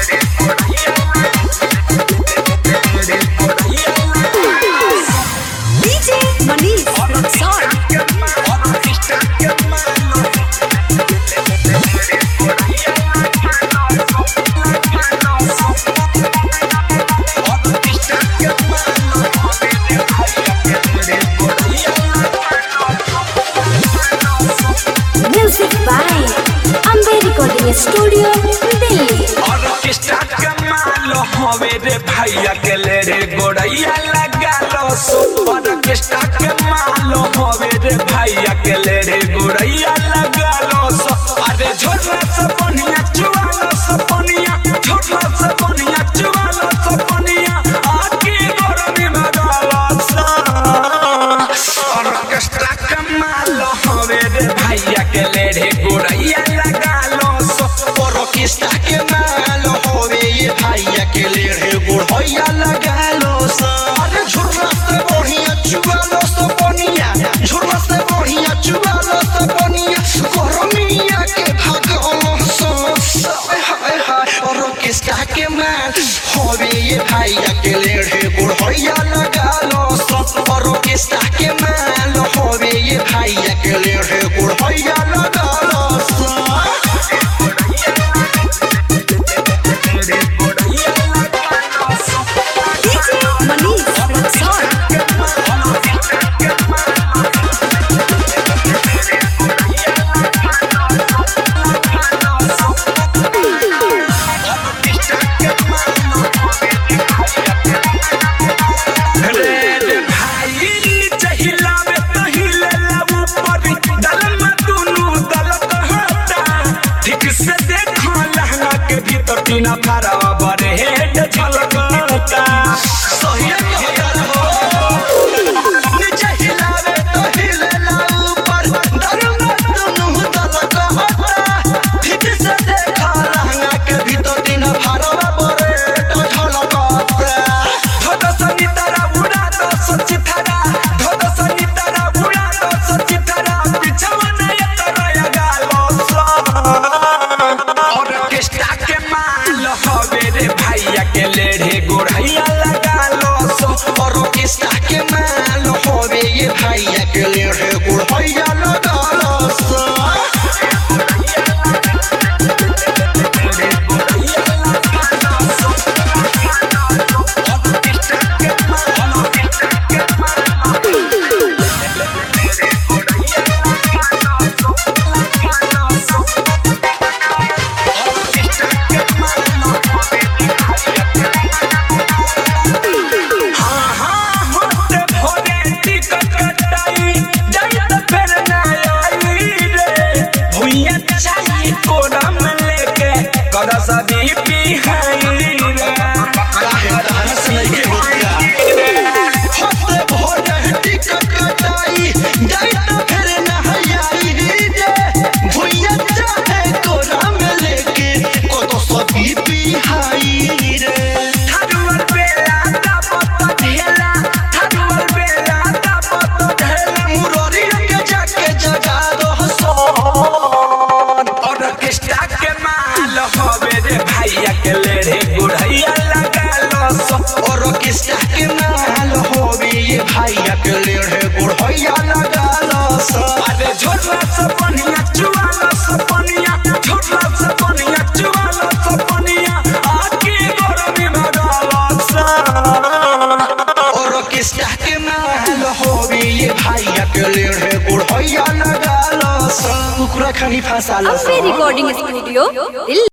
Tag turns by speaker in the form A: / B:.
A: Studio Delhi
B: orchestra कमाल हवे रे भैया के ले रे गोड़ैया लगा लो सो ऑर्केस्ट्रा कमाल हवे रे भैया के ले रे गोड़ैया लगा लो सो अरे झोला से बनिया चुवालो सो बनिया झोला से बनिया चुवालो सो बनिया आके गोरमी मगालो सो ऑर्केस्ट्रा कमाल हवे रे भैया के ले रे गोड़ैया लगा लो
C: ऑर्केस्ट्रा के माल होवे ये भैया के ले रे गोड़ैया लगा लो सा अरे झुरला से बढ़िया चुवालो सो बनिया झुरला से बढ़िया चुवालो सो बनिया गरमिया के भागलो सो हाय हाय ऑर्केस्ट्रा के माल होवे ये भैया के ले रे गोड़ैया लगा लो सा ऑर्केस्ट्रा के माल होवे ये भैया के ले रे गोड़ैया लगा लो सा
B: तीना फारा बड़े हेड झलकता
C: सही कहता हो नीचे हिलावे तो हिलेला ऊपर दरमा दोनों तलका हटा ठीक से देखा लहंगा के भीतर तीना फारा बड़े झलकता
B: धोद सनी तारा उड़ा दो सच्ची थारा धोद सनी तारा उड़ा दो सच्ची थारा पिछवा नहीं तरया गालो सा ऑर्केस्ट्रा के हवे रे भैया के ले रे गोड़ैया लगा लो सो
C: ऑर्केस्ट्रा के माल होवे ये भैया के ले रे गोड़ैया लगा लो सो
B: सभी पिहाई रे
C: काहे डांस नहीं होता होते भोर टिकट कटाई डाइट फिर नहाई रे भुइया चाहे कोरा में लेके को तो सभी पिहाई रे
B: थारुअर बेला ता पत्ता ढेला थारुअर बेला ता पत्ता ढेला
C: मुररी के जाके जगा दो सो
B: ऑर्केस्ट्रा के माल हवे रे भैया के ले रे गोड़ैया लगा लो सो
C: ऑर्केस्ट्रा के माल होवे ये भैया के ले रे गोड़ैया लगा लो सो
B: अरे झोला से बनिया चुवालो सो बनिया झोला से बनिया चुवालो सो बनिया आके गरमी मगालो सो
C: ऑर्केस्ट्रा के माल होवे ये भैया के ले रे गोड़ैया लगा लो सो कुकुरा खानी फंसा लो
A: रिकॉर्डिंग स्टूडियो दिल्ली।